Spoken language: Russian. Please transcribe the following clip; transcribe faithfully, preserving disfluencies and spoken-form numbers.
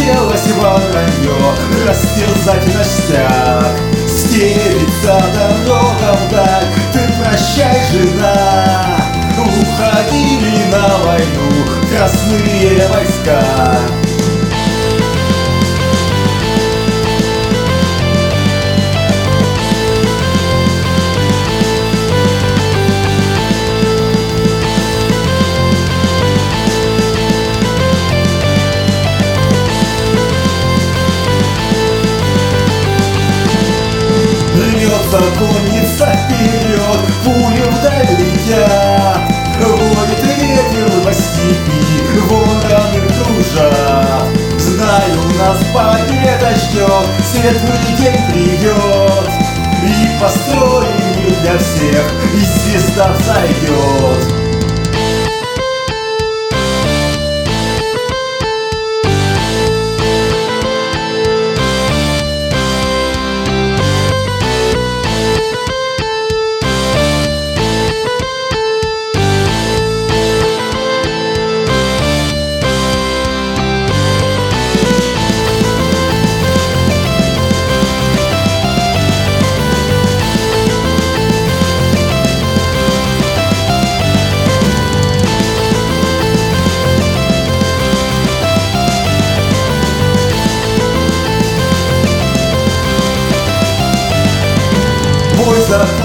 Хотелось воронье растерзать ништяк. Стелится дорога вдаль, ты прощай, жена. Уходили на войну красные войска. Конница вперед, пули вдаль летят. Воет ветер во степи, вороны кружат. Знаю, нас победа ждет, светлый день придет, и построим мир для всех, и звезда взойдет. Бой за